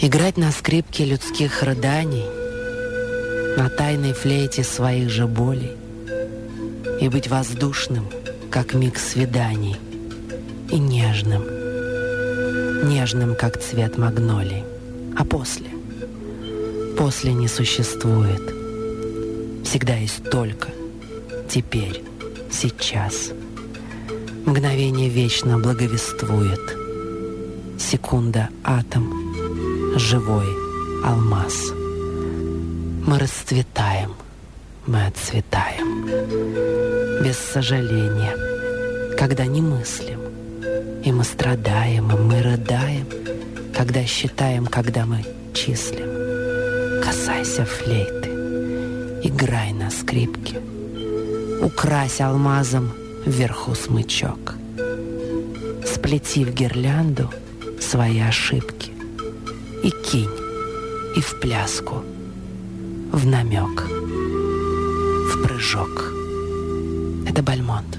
Играть на скрипке людских рыданий, на тайной флейте своих же болей, и быть воздушным, как миг свиданий, и нежным, нежным, как цвет магнолий. А после не существует. Всегда есть только теперь, сейчас. Мгновение вечно благовествует. Секунда — атом, живой алмаз. Мы расцветаем, мы отцветаем. Без сожаления, когда не мыслим. И мы страдаем, и мы рыдаем, когда считаем, когда мы числим. Касайся флейты, играй на скрипке, укрась алмазом вверху смычок. Сплети в гирлянду свои ошибки и кинь, и в пляску, в намек, в прыжок. Это Бальмонт.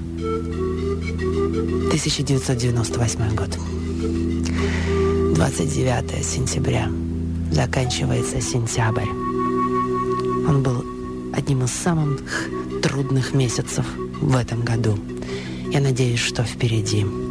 1998 год. 29 сентября. Заканчивается сентябрь. Он был одним из самых трудных месяцев в этом году. Я надеюсь, что впереди.